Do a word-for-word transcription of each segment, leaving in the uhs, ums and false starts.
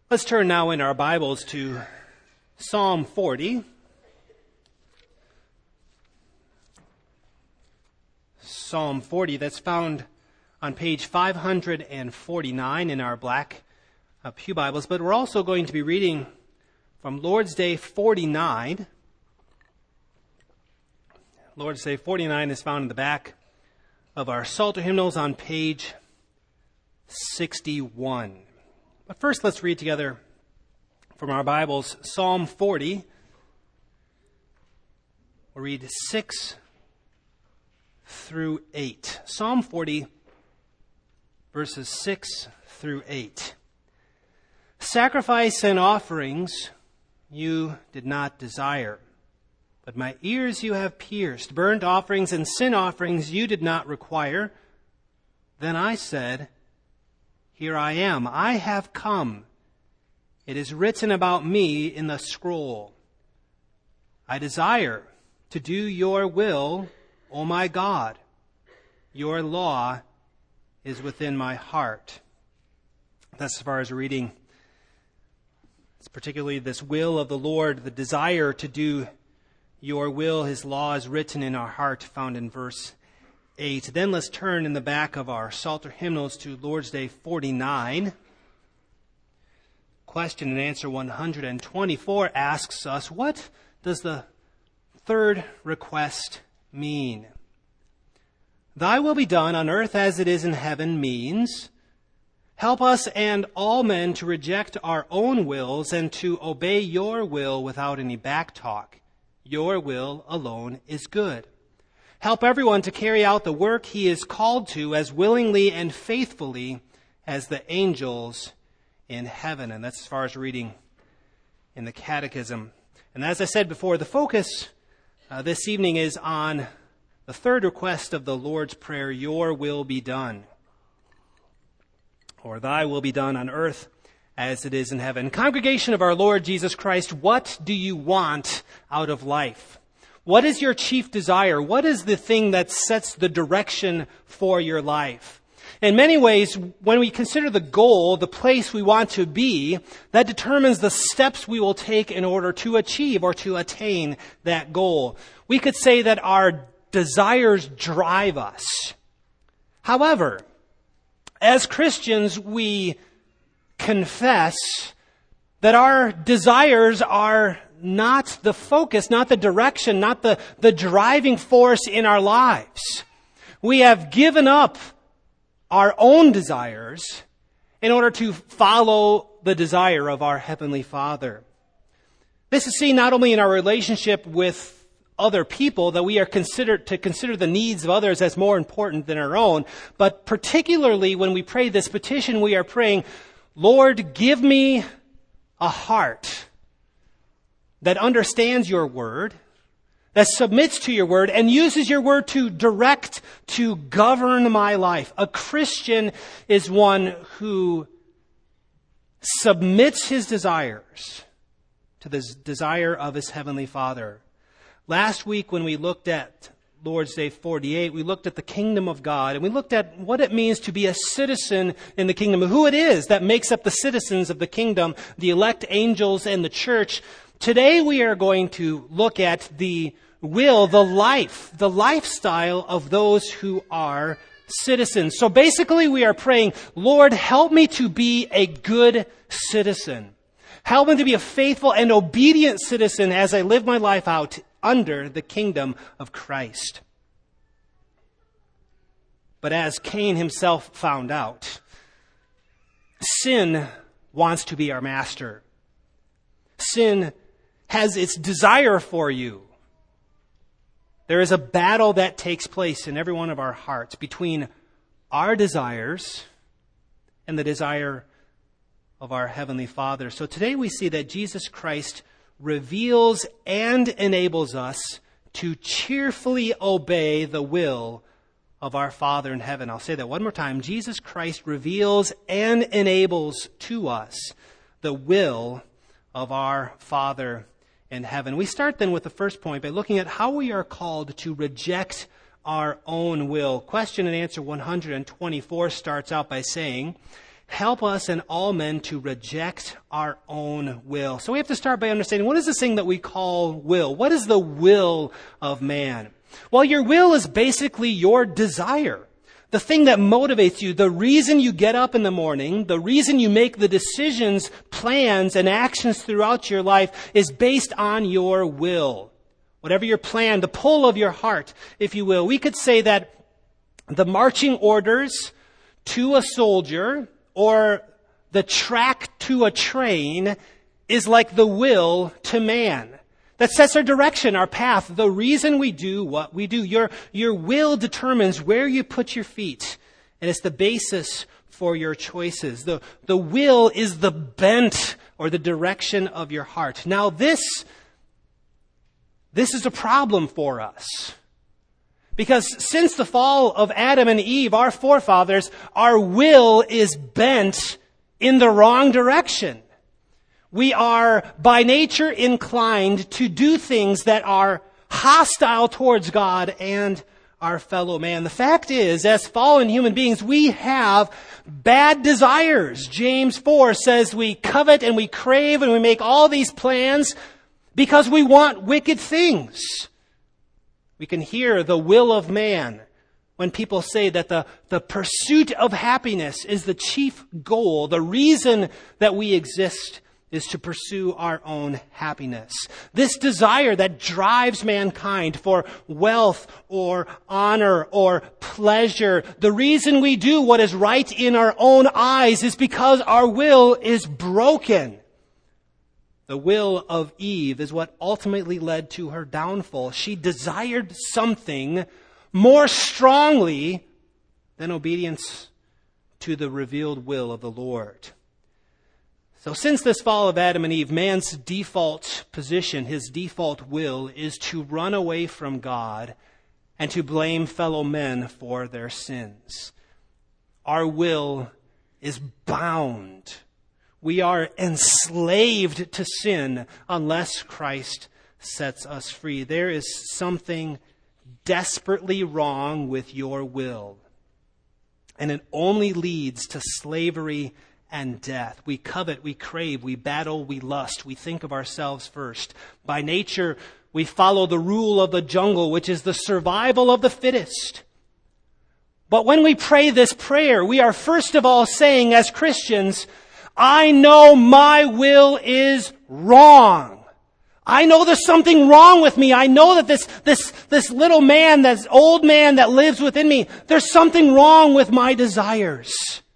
Let's turn now in our Bibles to Psalm forty. Psalm forty, that's found on page five hundred forty-nine in our black uh, pew Bibles. But we're also going to be reading from Lord's Day forty-nine. Lord's Day forty-nine is found in the back of our Psalter hymnals on page sixty-one. But first, let's read together from our Bibles Psalm forty. We'll read six through eight. Psalm forty, verses six through eight. Sacrifice and offerings you did not desire, but my ears you have pierced. Burnt offerings and sin offerings you did not require. Then I said, Here I am, I have come. It is written about me in the scroll. I desire to do your will, O my God. Your law is within my heart. That's as far as reading. It's particularly this will of the Lord, the desire to do your will. His law is written in our heart, found in verse eight. Then let's turn in the back of our Psalter hymnals to Lord's Day forty-nine. Question and answer one hundred twenty-four asks us, what does the third request mean? Thy will be done on earth as it is in heaven means, help us and all men to reject our own wills and to obey your will without any backtalk. Your will alone is good. Help everyone to carry out the work he is called to as willingly and faithfully as the angels in heaven. And that's as far as reading in the Catechism. And as I said before, the focus uh, this evening is on the third request of the Lord's Prayer, your will be done. Or thy will be done on earth as it is in heaven. Congregation of our Lord Jesus Christ, what do you want out of life? What is your chief desire? What is the thing that sets the direction for your life? In many ways, when we consider the goal, the place we want to be, that determines the steps we will take in order to achieve or to attain that goal. We could say that our desires drive us. However, as Christians, we confess that our desires are not the focus, not the direction, not the, the driving force in our lives. We have given up our own desires in order to follow the desire of our Heavenly Father. This is seen not only in our relationship with other people, that we are considered to consider the needs of others as more important than our own, but particularly when we pray this petition, we are praying, Lord, give me a heart that understands your word, that submits to your word, and uses your word to direct, to govern my life. A Christian is one who submits his desires to the desire of his Heavenly Father. Last week when we looked at Lord's Day forty-eight, we looked at the kingdom of God, and we looked at what it means to be a citizen in the kingdom, who it is that makes up the citizens of the kingdom, the elect angels and the church. Today we are going to look at the will, the life, the lifestyle of those who are citizens. So basically we are praying, Lord, help me to be a good citizen. Help me to be a faithful and obedient citizen as I live my life out under the kingdom of Christ. But as Cain himself found out, sin wants to be our master. Sin has its desire for you. There is a battle that takes place in every one of our hearts between our desires and the desire of our Heavenly Father. So today we see that Jesus Christ reveals and enables us to cheerfully obey the will of our Father in heaven. I'll say that one more time. Jesus Christ reveals and enables to us the will of our Father in heaven. We start then with the first point by looking at how we are called to reject our own will. Question and answer one hundred twenty-four starts out by saying, Help us and all men to reject our own will. So we have to start by understanding, what is this thing that we call will? What is the will of man? Well, your will is basically your desire. The thing that motivates you, the reason you get up in the morning, the reason you make the decisions, plans, and actions throughout your life is based on your will. Whatever your plan, the pull of your heart, if you will. We could say that the marching orders to a soldier or the track to a train is like the will to man. That sets our direction, our path, the reason we do what we do. Your, your will determines where you put your feet, and it's the basis for your choices. The, the will is the bent or the direction of your heart. Now this, this is a problem for us. Because since the fall of Adam and Eve, our forefathers, our will is bent in the wrong direction. We are by nature inclined to do things that are hostile towards God and our fellow man. The fact is, as fallen human beings, we have bad desires. James four says we covet and we crave and we make all these plans because we want wicked things. We can hear the will of man when people say that the, the pursuit of happiness is the chief goal. The reason that we exist is to pursue our own happiness. This desire that drives mankind for wealth or honor or pleasure. The reason we do what is right in our own eyes is because our will is broken. The will of Eve is what ultimately led to her downfall. She desired something more strongly than obedience to the revealed will of the Lord. So since this fall of Adam and Eve, man's default position, his default will, is to run away from God and to blame fellow men for their sins. Our will is bound. We are enslaved to sin unless Christ sets us free. There is something desperately wrong with your will. And it only leads to slavery and death. We covet, we crave, we battle, we lust. We think of ourselves first. By nature, we follow the rule of the jungle, which is the survival of the fittest. But when we pray this prayer, we are first of all saying as Christians, I know my will is wrong. I know there's something wrong with me. I know that this, this, this little man, this old man that lives within me, there's something wrong with my desires.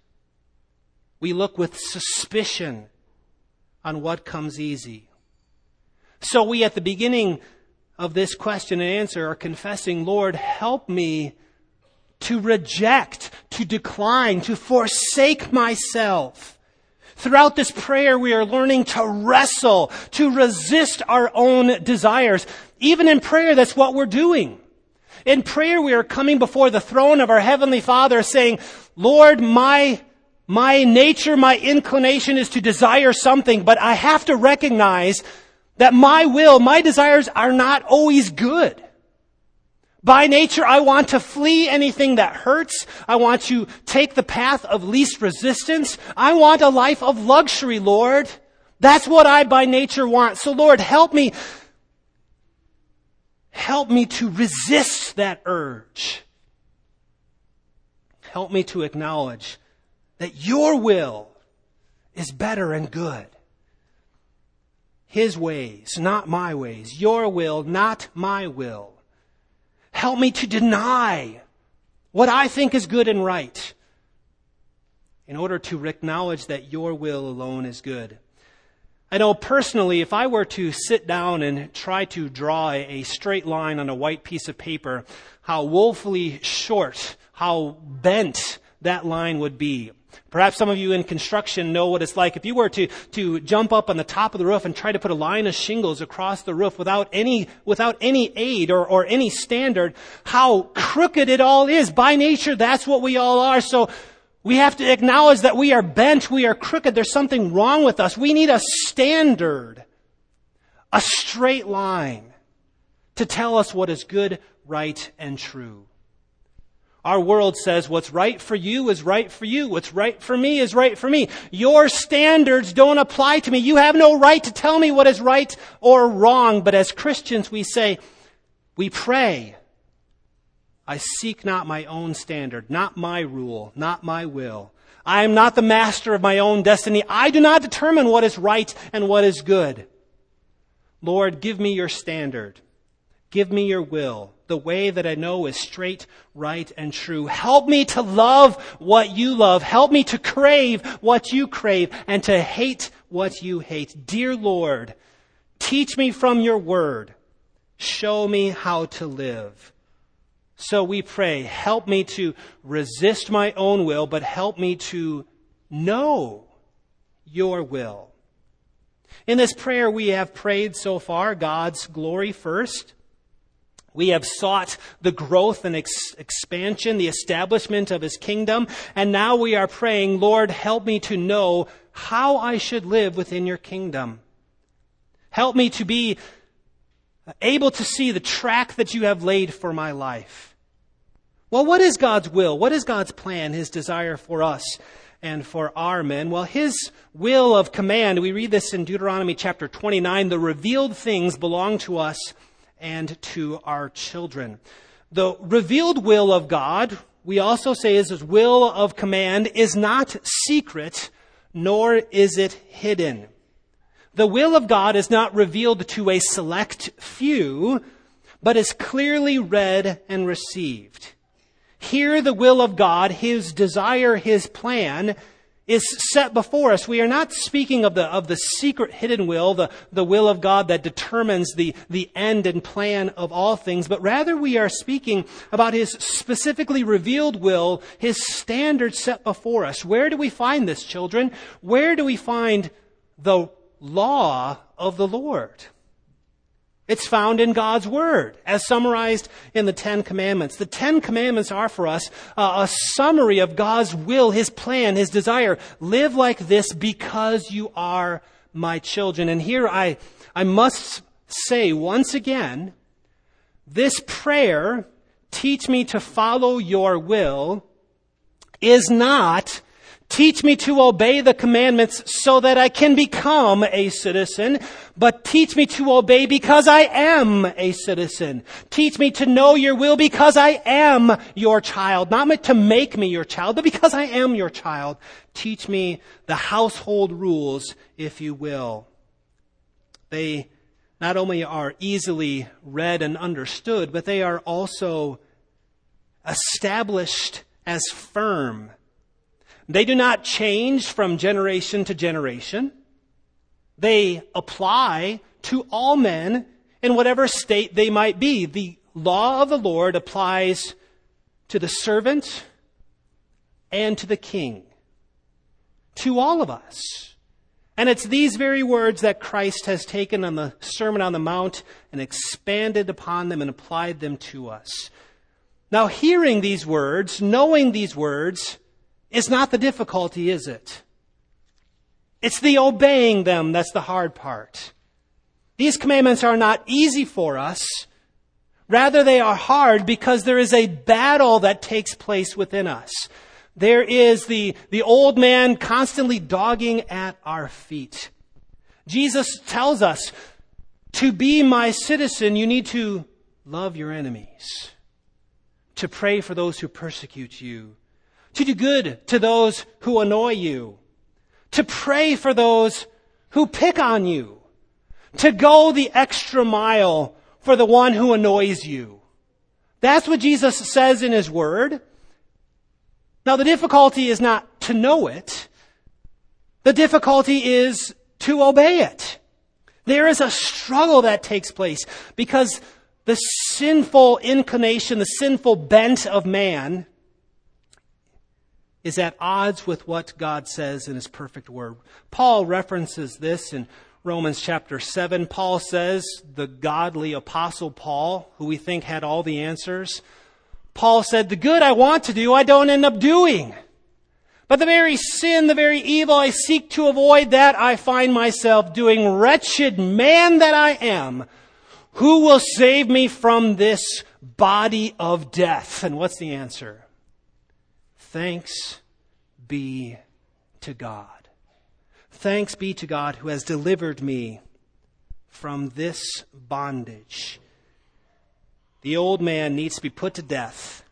We look with suspicion on what comes easy. So we, at the beginning of this question and answer, are confessing, Lord, help me to reject, to decline, to forsake myself. Throughout this prayer, we are learning to wrestle, to resist our own desires. Even in prayer, that's what we're doing. In prayer, we are coming before the throne of our Heavenly Father saying, Lord, my, my nature, my inclination is to desire something, but I have to recognize that my will, my desires are not always good. By nature, I want to flee anything that hurts. I want to take the path of least resistance. I want a life of luxury, Lord. That's what I by nature want. So Lord, help me. Help me to resist that urge. Help me to acknowledge that your will is better and good. His ways, not my ways. Your will, not my will. Help me to deny what I think is good and right in order to acknowledge that your will alone is good. I know personally, if I were to sit down and try to draw a straight line on a white piece of paper, how woefully short, how bent that line would be. Perhaps some of you in construction know what it's like. If you were to, to jump up on the top of the roof and try to put a line of shingles across the roof without any, without any aid or, or any standard, how crooked it all is. By nature, that's what we all are. So we have to acknowledge that we are bent, we are crooked. There's something wrong with us. We need a standard, a straight line to tell us what is good, right, and true. Our world says what's right for you is right for you. What's right for me is right for me. Your standards don't apply to me. You have no right to tell me what is right or wrong. But as Christians, we say, we pray, I seek not my own standard, not my rule, not my will. I am not the master of my own destiny. I do not determine what is right and what is good. Lord, give me your standard. Give me your will, the way that I know is straight, right, and true. Help me to love what you love. Help me to crave what you crave and to hate what you hate. Dear Lord, teach me from your word. Show me how to live. So we pray, help me to resist my own will, but help me to know your will. In this prayer we have prayed so far, God's glory first. We have sought the growth and ex- expansion, the establishment of his kingdom. And now we are praying, Lord, help me to know how I should live within your kingdom. Help me to be able to see the track that you have laid for my life. Well, what is God's will? What is God's plan, his desire for us and for our men? Well, his will of command, we read this in Deuteronomy chapter twenty-nine, the revealed things belong to us and to our children. The revealed will of God, we also say is his will of command, is not secret, nor is it hidden. The will of God is not revealed to a select few, but is clearly read and received. Here the will of God, his desire, his plan, is set before us. We are not speaking of the of the secret hidden will, the, the will of God that determines the, the end and plan of all things, but rather we are speaking about his specifically revealed will, his standards set before us. Where do we find this, children? Where do we find the law of the Lord? It's found in God's Word, as summarized in the Ten Commandments. The Ten Commandments are for us uh, a summary of God's will, his plan, his desire. Live like this because you are my children. And here I, I must say once again, this prayer, teach me to follow your will, is not teach me to obey the commandments so that I can become a citizen, but teach me to obey because I am a citizen. Teach me to know your will because I am your child. Not to make me your child, but because I am your child. Teach me the household rules, if you will. They not only are easily read and understood, but they are also established as firm. They do not change from generation to generation. They apply to all men in whatever state they might be. The law of the Lord applies to the servant and to the king, to all of us. And it's these very words that Christ has taken on the Sermon on the Mount and expanded upon them and applied them to us. Now, hearing these words, knowing these words, is not the difficulty, is it? It's the obeying them that's the hard part. These commandments are not easy for us. Rather, they are hard because there is a battle that takes place within us. There is the, the old man constantly dogging at our feet. Jesus tells us, to be my citizen, you need to love your enemies, to pray for those who persecute you, to do good to those who annoy you, to pray for those who pick on you, to go the extra mile for the one who annoys you. That's what Jesus says in his word. Now, the difficulty is not to know it. The difficulty is to obey it. There is a struggle that takes place because the sinful inclination, the sinful bent of man is at odds with what God says in his perfect word. Paul references this in Romans chapter seven. Paul says, the godly apostle Paul, who we think had all the answers, Paul said, the good I want to do, I don't end up doing. But the very sin, the very evil I seek to avoid, that I find myself doing. Wretched man that I am, who will save me from this body of death? And what's the answer? Thanks be to God. Thanks be to God who has delivered me from this bondage. The old man needs to be put to death.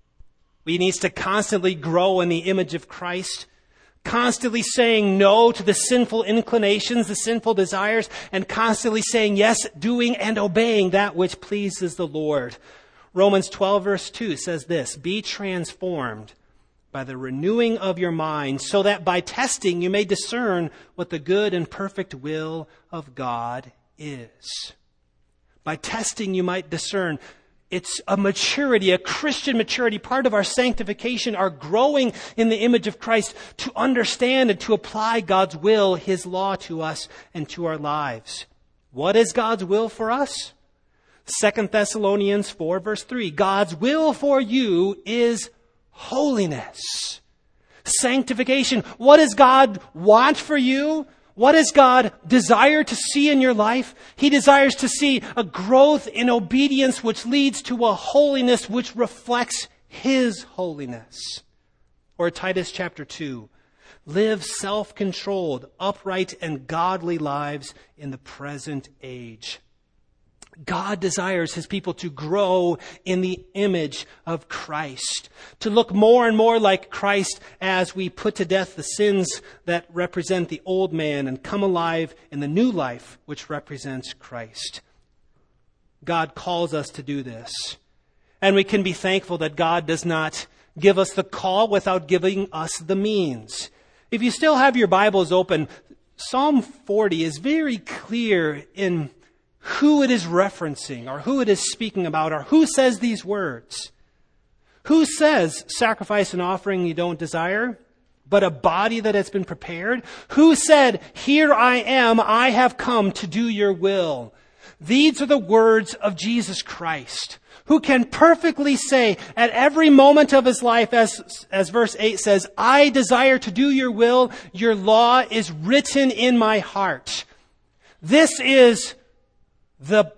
He needs to constantly grow in the image of Christ, constantly saying no to the sinful inclinations, the sinful desires, and constantly saying yes, doing and obeying that which pleases the Lord. Romans twelve verse two says this, "Be transformed by the renewing of your mind, so that by testing you may discern what the good and perfect will of God is." By testing you might discern. It's a maturity, a Christian maturity, part of our sanctification, our growing in the image of Christ to understand and to apply God's will, His law to us and to our lives. What is God's will for us? Second Thessalonians four verse three, God's will for you is holiness, sanctification. What does God want for you? What does God desire to see in your life? He desires to see a growth in obedience which leads to a holiness which reflects His holiness. Or Titus chapter two, live self-controlled, upright, and godly lives in the present age. God desires His people to grow in the image of Christ, to look more and more like Christ as we put to death the sins that represent the old man and come alive in the new life which represents Christ. God calls us to do this. And we can be thankful that God does not give us the call without giving us the means. If you still have your Bibles open, Psalm forty is very clear in who it is referencing or who it is speaking about or who says these words. Who says sacrifice and offering you don't desire, but a body that has been prepared? Who said, here I am, I have come to do your will? These are the words of Jesus Christ, who can perfectly say at every moment of His life, as, as verse eight says, I desire to do your will. Your law is written in my heart. This is the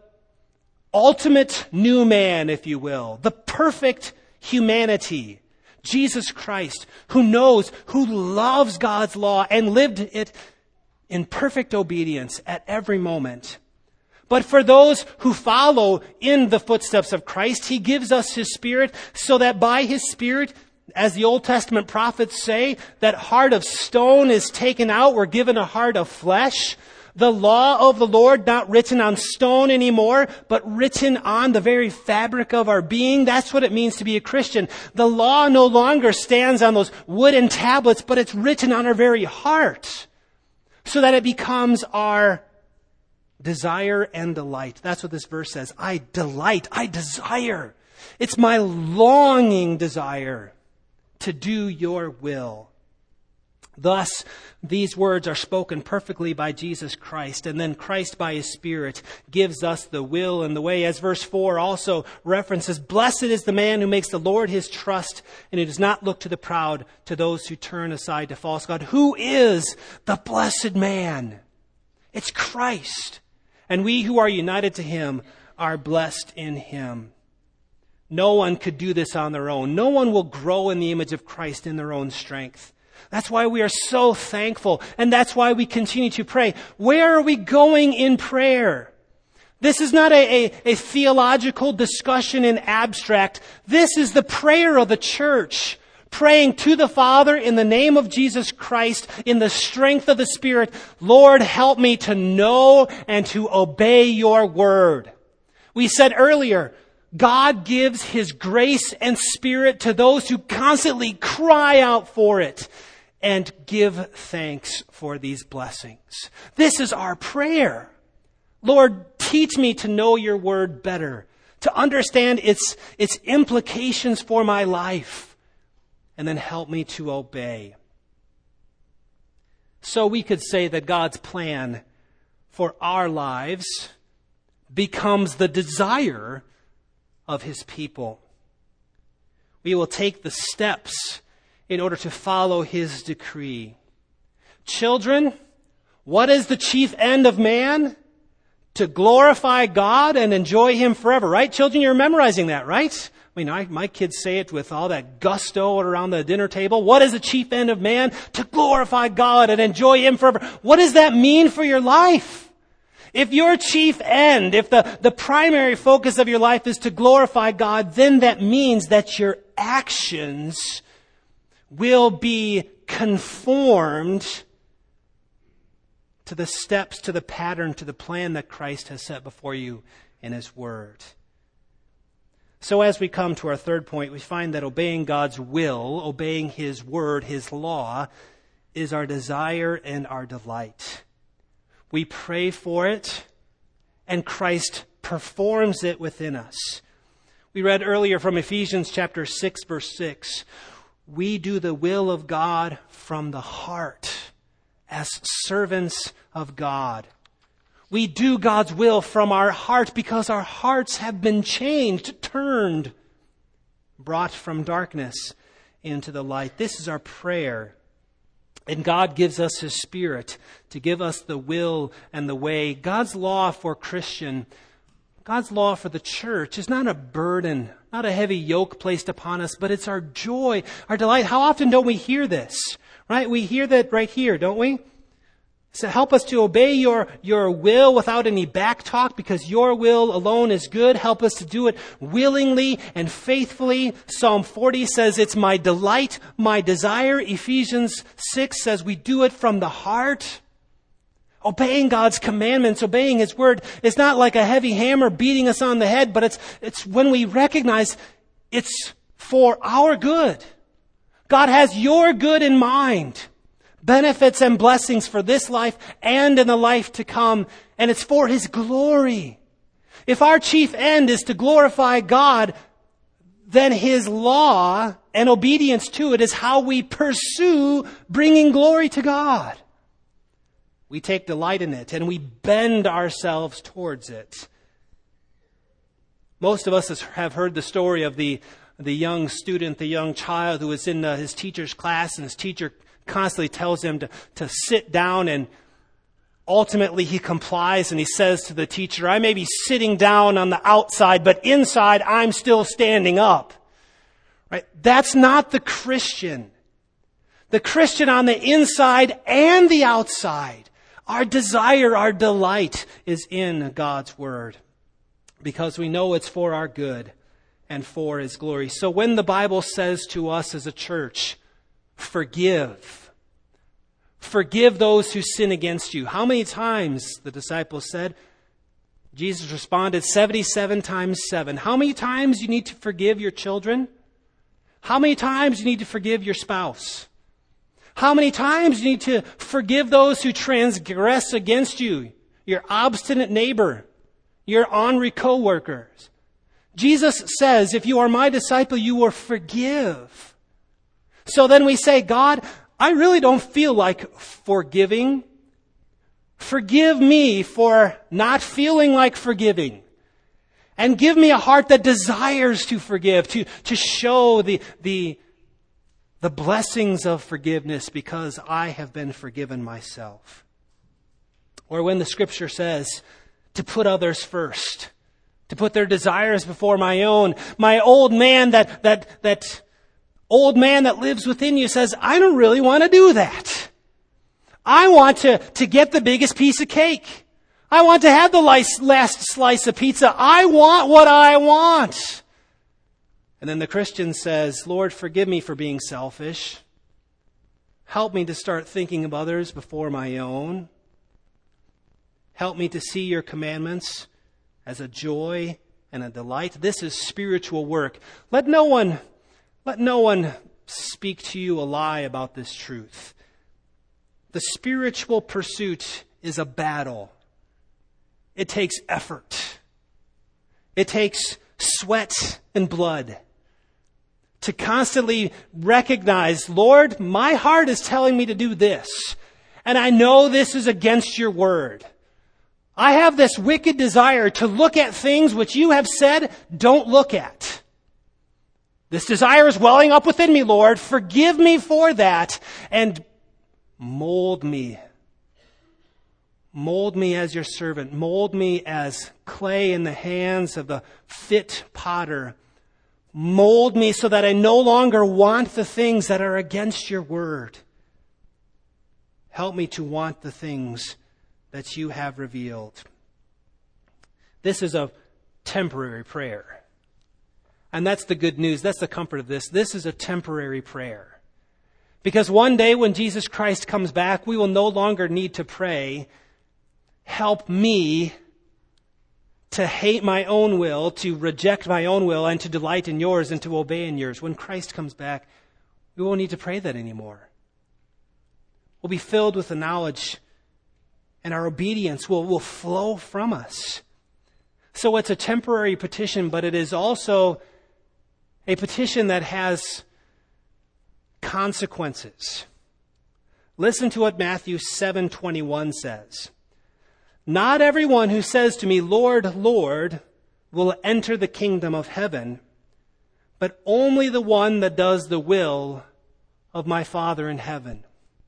ultimate new man, if you will, the perfect humanity, Jesus Christ, who knows, who loves God's law and lived it in perfect obedience at every moment. But for those who follow in the footsteps of Christ, He gives us His Spirit so that by His Spirit, as the Old Testament prophets say, that heart of stone is taken out. We're given a heart of flesh. The law of the Lord not written on stone anymore, but written on the very fabric of our being. That's what it means to be a Christian. The law no longer stands on those wooden tablets, but it's written on our very heart so that it becomes our desire and delight. That's what this verse says. I delight, I desire. It's my longing desire to do your will. Thus, these words are spoken perfectly by Jesus Christ, and then Christ by His Spirit gives us the will and the way. As verse four also references, blessed is the man who makes the Lord his trust, and who does not look to the proud, to those who turn aside to false God. Who is the blessed man? It's Christ. And we who are united to Him are blessed in Him. No one could do this on their own. No one will grow in the image of Christ in their own strength. That's why we are so thankful. And that's why we continue to pray. Where are we going in prayer? This is not a, a, a theological discussion in abstract. This is the prayer of the church. Praying to the Father in the name of Jesus Christ, in the strength of the Spirit. Lord, help me to know and to obey your word. We said earlier, God gives His grace and Spirit to those who constantly cry out for it and give thanks for these blessings. This is our prayer. Lord, teach me to know your word better, to understand its, its implications for my life, and then help me to obey. So we could say that God's plan for our lives becomes the desire of His people. We will take the steps in order to follow His decree. Children, what is the chief end of man? To glorify God and enjoy Him forever, right? Children, you're memorizing that, right? I mean, I, my kids say it with all that gusto around the dinner table. What is the chief end of man? To glorify God and enjoy Him forever. What does that mean for your life? If your chief end, if the, the primary focus of your life is to glorify God, then that means that your actions will be conformed to the steps, to the pattern, to the plan that Christ has set before you in His Word. So as we come to our third point, we find that obeying God's will, obeying His Word, His law, is our desire and our delight. We pray for it, and Christ performs it within us. We read earlier from Ephesians chapter six, verse six, we do the will of God from the heart as servants of God. We do God's will from our heart because our hearts have been changed, turned, brought from darkness into the light. This is our prayer. And God gives us His Spirit to give us the will and the way. God's law for Christian, God's law for the church is not a burden, not a heavy yoke placed upon us, but it's our joy, our delight. How often don't we hear this? Right? We hear that right here, don't we? So help us to obey your, your will without any back talk, because your will alone is good. Help us to do it willingly and faithfully. Psalm forty says it's my delight, my desire. Ephesians six says we do it from the heart. Obeying God's commandments, obeying His Word is not like a heavy hammer beating us on the head, but it's, it's when we recognize it's for our good. God has your good in mind. Benefits and blessings for this life and in the life to come. And it's for His glory. If our chief end is to glorify God, then His law and obedience to it is how we pursue bringing glory to God. We take delight in it and we bend ourselves towards it. Most of us have heard the story of the, the young student, the young child who was in uh, his teacher's class, and his teacher constantly tells him to, to sit down, and ultimately he complies and he says to the teacher, I may be sitting down on the outside, but inside I'm still standing up. Right? That's not the Christian. The Christian on the inside and the outside. Our desire, our delight is in God's Word, because we know it's for our good and for His glory. So when the Bible says to us as a church, forgive. Forgive those who sin against you. How many times, the disciples said? Jesus responded, seventy-seven times seven. How many times you need to forgive your children? How many times you need to forgive your spouse? How many times you need to forgive those who transgress against you? Your obstinate neighbor, your ornery co-workers. Jesus says, if you are my disciple, you will forgive. So then we say, God, I really don't feel like forgiving. Forgive me for not feeling like forgiving. And give me a heart that desires to forgive, to, to show the, the, the blessings of forgiveness because I have been forgiven myself. Or when the Scripture says to put others first, to put their desires before my own. My old man that, that, that, old man that lives within you says, I don't really want to do that. I want to, to get the biggest piece of cake. I want to have the last slice of pizza. I want what I want. And then the Christian says, Lord, forgive me for being selfish. Help me to start thinking of others before my own. Help me to see your commandments as a joy and a delight. This is spiritual work. Let no one, let no one speak to you a lie about this truth. The spiritual pursuit is a battle. It takes effort. It takes sweat and blood to constantly recognize, Lord, my heart is telling me to do this, and I know this is against your word. I have this wicked desire to look at things which you have said don't look at. This desire is welling up within me, Lord. Forgive me for that and mold me. Mold me as your servant. Mold me as clay in the hands of the fit potter. Mold me so that I no longer want the things that are against your word. Help me to want the things that you have revealed. This is a temporary prayer. And that's the good news. That's the comfort of this. This is a temporary prayer. Because one day when Jesus Christ comes back, we will no longer need to pray, help me to hate my own will, to reject my own will, and to delight in yours and to obey in yours. When Christ comes back, we won't need to pray that anymore. We'll be filled with the knowledge, and our obedience will, will flow from us. So it's a temporary petition, but it is also a petition that has consequences. Listen to what Matthew seven twenty-one says. Not everyone who says to me, Lord, Lord, will enter the kingdom of heaven, but only the one that does the will of my Father in heaven.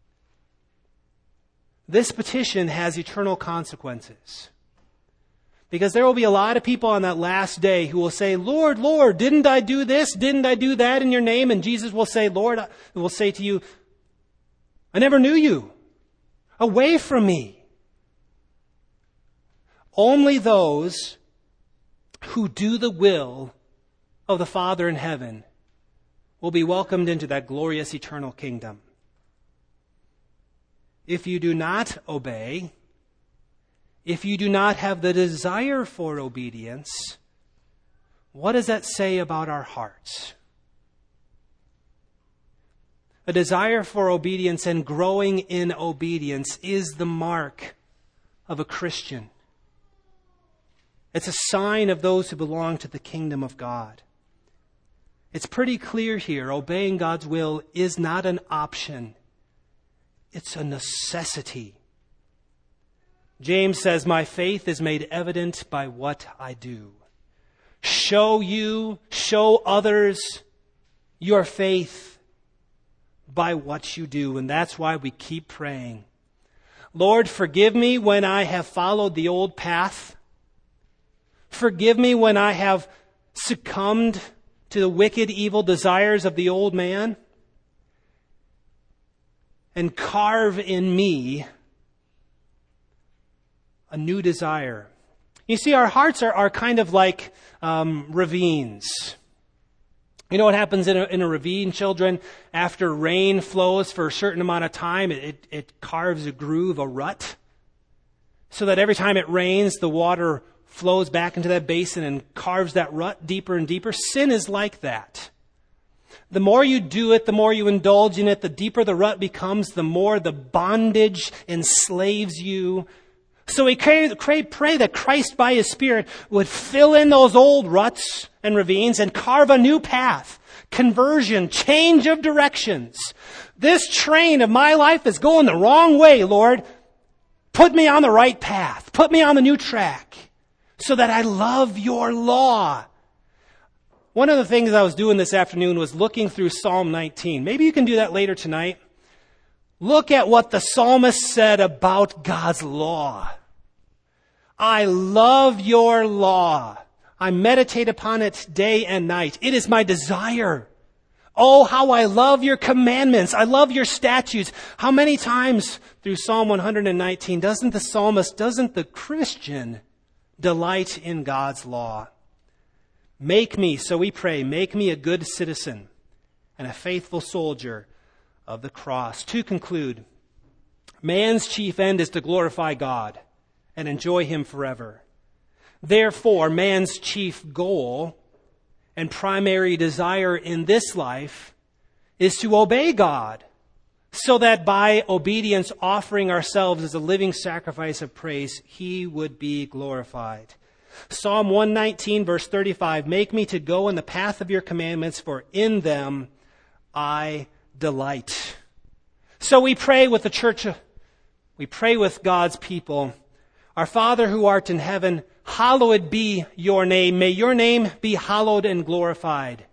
This petition has eternal consequences. Because there will be a lot of people on that last day who will say, Lord, Lord, didn't I do this? Didn't I do that in your name? And Jesus will say, Lord, I will say to you, I never knew you. Away from me. Only those who do the will of the Father in heaven will be welcomed into that glorious eternal kingdom. If you do not obey, if you do not have the desire for obedience, what does that say about our hearts? A desire for obedience and growing in obedience is the mark of a Christian. It's a sign of those who belong to the kingdom of God. It's pretty clear here, obeying God's will is not an option. It's a necessity. James says, my faith is made evident by what I do. Show you, show others your faith by what you do. And that's why we keep praying. Lord, forgive me when I have followed the old path. Forgive me when I have succumbed to the wicked, evil desires of the old man. And carve in me a new desire. You see, our hearts are, are kind of like um, ravines. You know what happens in a, in a ravine, children? After rain flows for a certain amount of time, it, it, it carves a groove, a rut, so that every time it rains, the water flows back into that basin and carves that rut deeper and deeper. Sin is like that. The more you do it, the more you indulge in it, the deeper the rut becomes, the more the bondage enslaves you. So we pray that Christ by His Spirit would fill in those old ruts and ravines and carve a new path. Conversion, change of directions. This train of my life is going the wrong way, Lord. Put me on the right path. Put me on the new track so that I love your law. One of the things I was doing this afternoon was looking through Psalm nineteen. Maybe you can do that later tonight. Look at what the psalmist said about God's law. I love your law. I meditate upon it day and night. It is my desire. Oh, how I love your commandments. I love your statutes. How many times through Psalm one nineteen doesn't the psalmist, doesn't the Christian delight in God's law? Make me, so we pray, make me a good citizen and a faithful soldier of the cross. To conclude, man's chief end is to glorify God and enjoy Him forever. Therefore, man's chief goal and primary desire in this life is to obey God, so that by obedience, offering ourselves as a living sacrifice of praise, He would be glorified. Psalm one nineteen, verse thirty-five, make me to go in the path of your commandments, for in them I delight. So we pray with the church, we pray with God's people. Our Father who art in heaven, hallowed be your name. May your name be hallowed and glorified.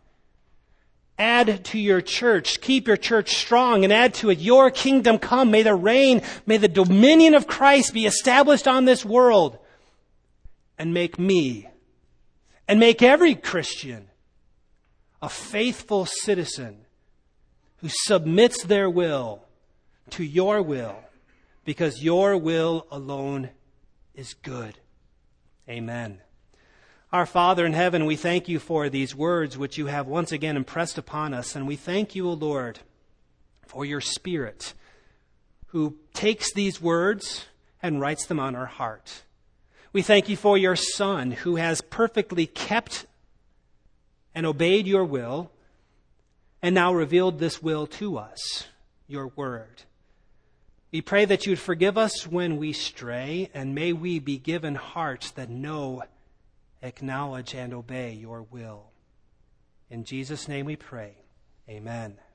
Add to your church, keep your church strong, and add to it your kingdom come. May the reign, may the dominion of Christ be established on this world. And make me, and make every Christian a faithful citizen who submits their will to your will, because your will alone is good. Amen. Our Father in heaven, we thank you for these words which you have once again impressed upon us, and we thank you, O Lord, for your Spirit, who takes these words and writes them on our heart. We thank you for your Son, who has perfectly kept and obeyed your will, and now revealed this will to us, your word. We pray that you would forgive us when we stray, and may we be given hearts that know, acknowledge, and obey your will. In Jesus' name we pray. Amen.